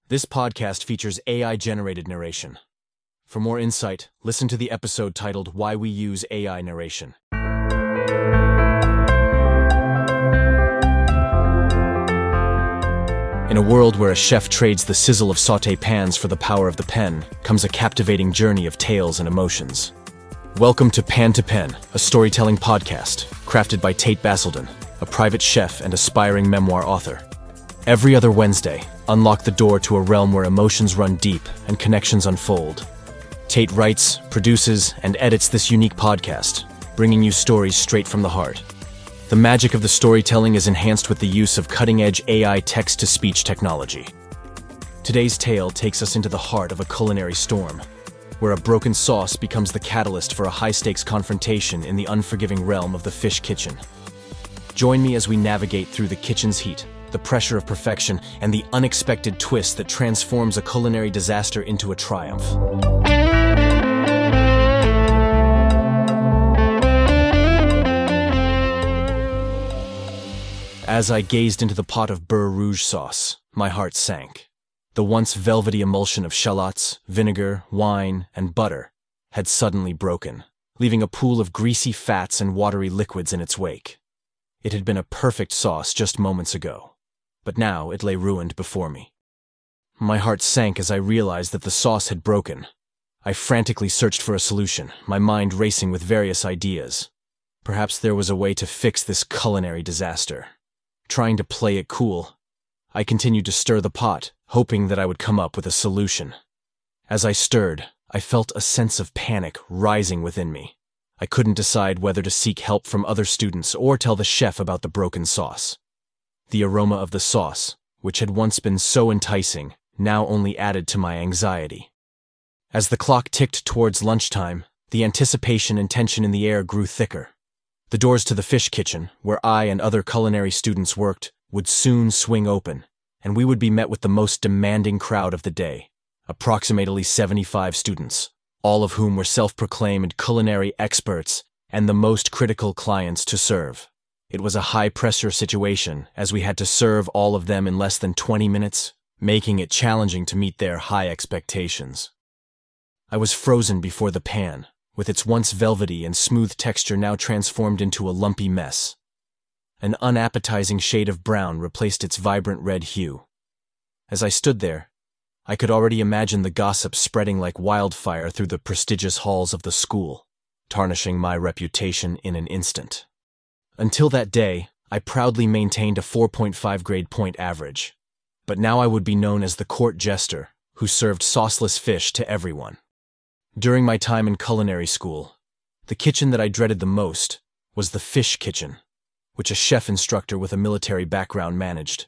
This podcast features AI-generated narration. For more insight, listen to the episode titled Why We Use AI Narration. In a world where a chef trades the sizzle of sauté pans for the power of the pen, comes a captivating journey of tales and emotions. Welcome to Pan to Pen, a storytelling podcast, crafted by Tate Basildon, a private chef and aspiring memoir author. Every other Wednesday, unlock the door to a realm where emotions run deep and connections unfold. Tate writes, produces, and edits this unique podcast, bringing you stories straight from the heart. The magic of the storytelling is enhanced with the use of cutting-edge AI text-to-speech technology. Today's tale takes us into the heart of a culinary storm, where a broken sauce becomes the catalyst for a high-stakes confrontation in the unforgiving realm of the fish kitchen. Join me as we navigate through the kitchen's heat, the pressure of perfection, and the unexpected twist that transforms a culinary disaster into a triumph. As I gazed into the pot of beurre rouge sauce, my heart sank. The once velvety emulsion of shallots, vinegar, wine, and butter had suddenly broken, leaving a pool of greasy fats and watery liquids in its wake. It had been a perfect sauce just moments ago, but now it lay ruined before me. My heart sank as I realized that the sauce had broken. I frantically searched for a solution, my mind racing with various ideas. Perhaps there was a way to fix this culinary disaster. Trying to play it cool, I continued to stir the pot, hoping that I would come up with a solution. As I stirred, I felt a sense of panic rising within me. I couldn't decide whether to seek help from other students or tell the chef about the broken sauce. The aroma of the sauce, which had once been so enticing, now only added to my anxiety. As the clock ticked towards lunchtime, the anticipation and tension in the air grew thicker. The doors to the fish kitchen, where I and other culinary students worked, would soon swing open, and we would be met with the most demanding crowd of the day, approximately 75 students, all of whom were self-proclaimed culinary experts and the most critical clients to serve. It was a high-pressure situation, as we had to serve all of them in less than 20 minutes, making it challenging to meet their high expectations. I was frozen before the pan, with its once velvety and smooth texture now transformed into a lumpy mess. An unappetizing shade of brown replaced its vibrant red hue. As I stood there, I could already imagine the gossip spreading like wildfire through the prestigious halls of the school, tarnishing my reputation in an instant. Until that day, I proudly maintained a 4.5 grade point average, but now I would be known as the court jester who served sauceless fish to everyone. During my time in culinary school, the kitchen that I dreaded the most was the fish kitchen, which a chef instructor with a military background managed.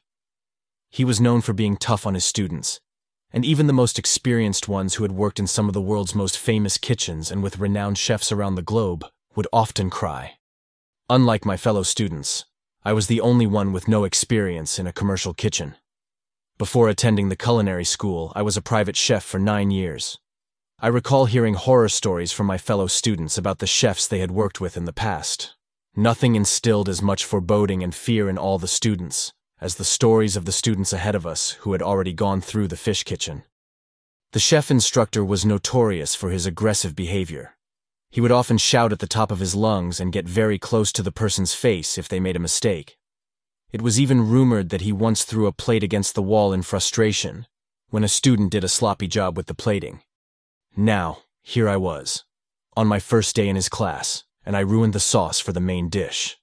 He was known for being tough on his students, and even the most experienced ones who had worked in some of the world's most famous kitchens and with renowned chefs around the globe would often cry. Unlike my fellow students, I was the only one with no experience in a commercial kitchen. Before attending the culinary school, I was a private chef for 9 years. I recall hearing horror stories from my fellow students about the chefs they had worked with in the past. Nothing instilled as much foreboding and fear in all the students as the stories of the students ahead of us who had already gone through the fish kitchen. The chef instructor was notorious for his aggressive behavior. He would often shout at the top of his lungs and get very close to the person's face if they made a mistake. It was even rumored that he once threw a plate against the wall in frustration when a student did a sloppy job with the plating. Now, here I was, on my first day in his class, and I ruined the sauce for the main dish.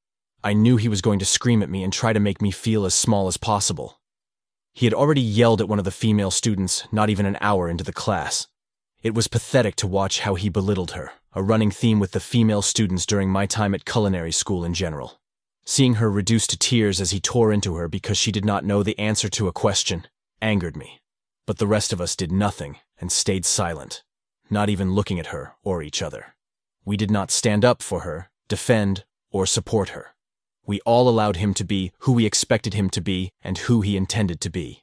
I knew he was going to scream at me and try to make me feel as small as possible. He had already yelled at one of the female students not even an hour into the class. It was pathetic to watch how he belittled her, a running theme with the female students during my time at culinary school in general. Seeing her reduced to tears as he tore into her because she did not know the answer to a question angered me. But the rest of us did nothing and stayed silent, not even looking at her or each other. We did not stand up for her, defend, or support her. We all allowed him to be who we expected him to be and who he intended to be.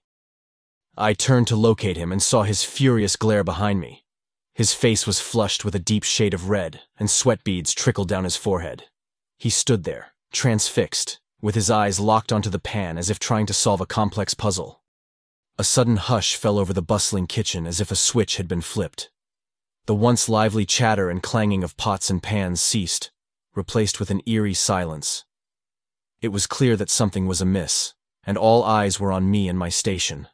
I turned to locate him and saw his furious glare behind me. His face was flushed with a deep shade of red, and sweat beads trickled down his forehead. He stood there, transfixed, with his eyes locked onto the pan as if trying to solve a complex puzzle. A sudden hush fell over the bustling kitchen as if a switch had been flipped. The once lively chatter and clanging of pots and pans ceased, replaced with an eerie silence. It was clear that something was amiss, and all eyes were on me and my station.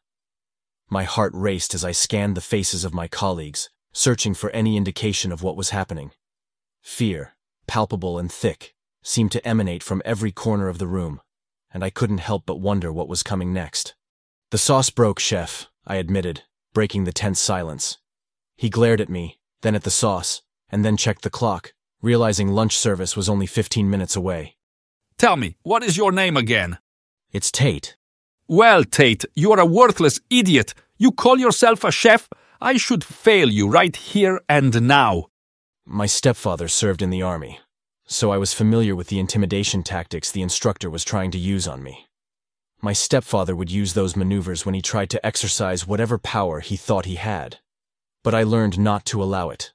My heart raced as I scanned the faces of my colleagues, searching for any indication of what was happening. Fear, palpable and thick, seemed to emanate from every corner of the room, and I couldn't help but wonder what was coming next. "The sauce broke, chef," I admitted, breaking the tense silence. He glared at me, then at the sauce, and then checked the clock, realizing lunch service was only 15 minutes away. Tell me, what is your name again? "It's Tate." Well, Tate, you are a worthless idiot. You call yourself a chef? I should fail you right here and now. My stepfather served in the army, so I was familiar with the intimidation tactics the instructor was trying to use on me. My stepfather would use those maneuvers when he tried to exercise whatever power he thought he had. But I learned not to allow it.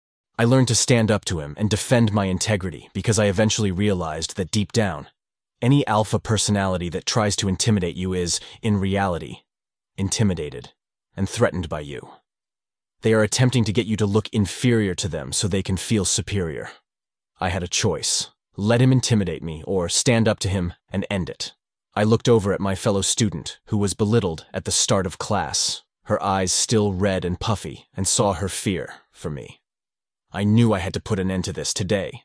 I learned to stand up to him and defend my integrity because I eventually realized that deep down, any alpha personality that tries to intimidate you is, in reality, intimidated and threatened by you. They are attempting to get you to look inferior to them so they can feel superior. I had a choice: let him intimidate me or stand up to him and end it. I looked over at my fellow student, who was belittled at the start of class, her eyes still red and puffy, and saw her fear for me. I knew I had to put an end to this today.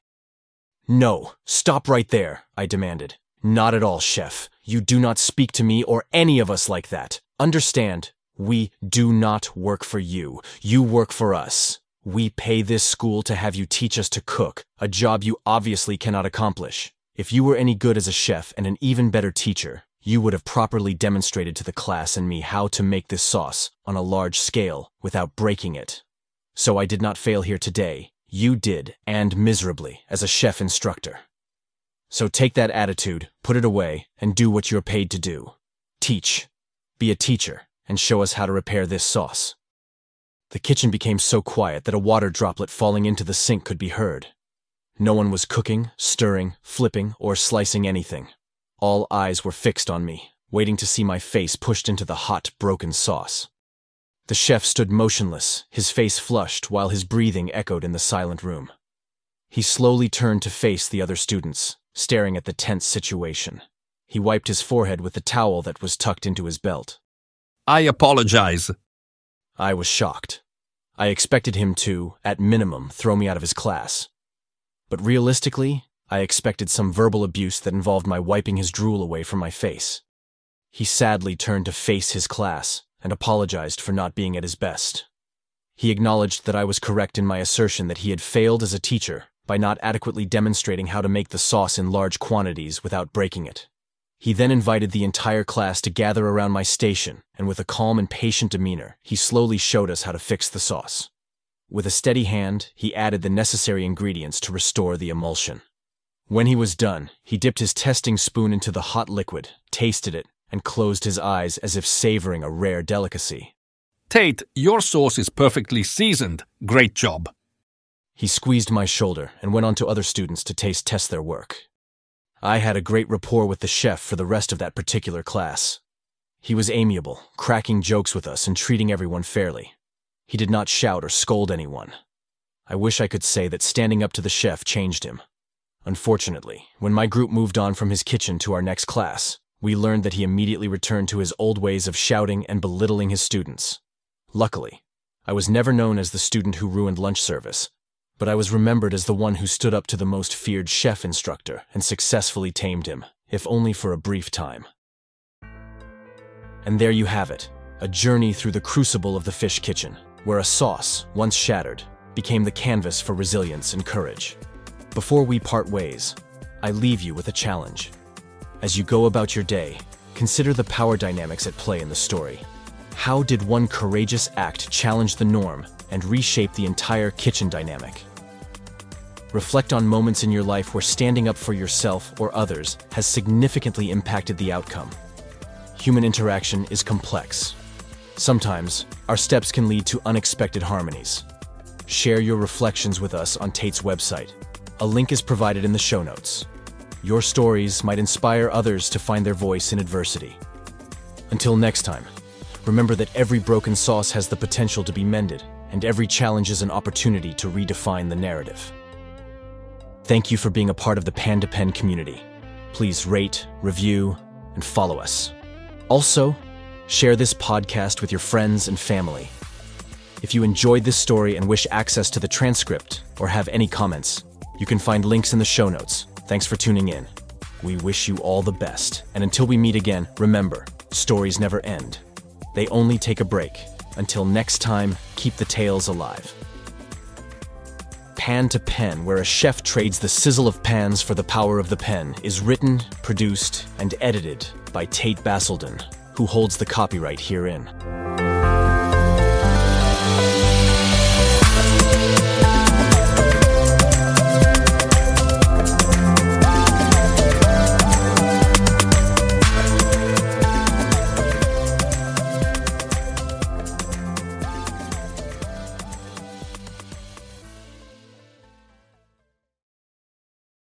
"No, stop right there," I demanded. "Not at all, chef. You do not speak to me or any of us like that. Understand, we do not work for you. You work for us. We pay this school to have you teach us to cook, a job you obviously cannot accomplish. If you were any good as a chef and an even better teacher, you would have properly demonstrated to the class and me how to make this sauce on a large scale without breaking it. So I did not fail here today. You did, and miserably, as a chef instructor. So take that attitude, put it away, and do what you're paid to do. Teach. Be a teacher, and show us how to repair this sauce." The kitchen became so quiet that a water droplet falling into the sink could be heard. No one was cooking, stirring, flipping, or slicing anything. All eyes were fixed on me, waiting to see my face pushed into the hot, broken sauce. The chef stood motionless, his face flushed, while his breathing echoed in the silent room. He slowly turned to face the other students, staring at the tense situation. He wiped his forehead with the towel that was tucked into his belt. I apologize. I was shocked. I expected him to, at minimum, throw me out of his class. But realistically, I expected some verbal abuse that involved my wiping his drool away from my face. He sadly turned to face his class and apologized for not being at his best. He acknowledged that I was correct in my assertion that he had failed as a teacher by not adequately demonstrating how to make the sauce in large quantities without breaking it. He then invited the entire class to gather around my station, and with a calm and patient demeanor, he slowly showed us how to fix the sauce. With a steady hand, he added the necessary ingredients to restore the emulsion. When he was done, he dipped his testing spoon into the hot liquid, tasted it, and closed his eyes as if savoring a rare delicacy. Tate, your sauce is perfectly seasoned. Great job. He squeezed my shoulder and went on to other students to test their work. I had a great rapport with the chef for the rest of that particular class. He was amiable, cracking jokes with us and treating everyone fairly. He did not shout or scold anyone. I wish I could say that standing up to the chef changed him. Unfortunately, when my group moved on from his kitchen to our next class, we learned that he immediately returned to his old ways of shouting and belittling his students. Luckily, I was never known as the student who ruined lunch service, but I was remembered as the one who stood up to the most feared chef instructor and successfully tamed him, if only for a brief time. And there you have it, a journey through the crucible of the fish kitchen, where a sauce, once shattered, became the canvas for resilience and courage. Before we part ways, I leave you with a challenge. As you go about your day, consider the power dynamics at play in the story. How did one courageous act challenge the norm and reshape the entire kitchen dynamic? Reflect on moments in your life where standing up for yourself or others has significantly impacted the outcome. Human interaction is complex. Sometimes, our steps can lead to unexpected harmonies. Share your reflections with us on Tate's website. A link is provided in the show notes. Your stories might inspire others to find their voice in adversity. Until next time, Remember that every broken sauce has the potential to be mended, and every challenge is an opportunity to redefine the narrative. Thank you for being a part of the Pan to Pen community. Please rate, review, and follow us. Also, share this podcast with your friends and family. If you enjoyed this story and wish access to the transcript or have any comments, you can find links in the show notes. Thanks for tuning in. We wish you all the best. And until we meet again, remember, stories never end. They only take a break. Until next time, keep the tales alive. Pan to Pen, where a chef trades the sizzle of pans for the power of the pen, is written, produced, and edited by Tate Basildon, who holds the copyright herein.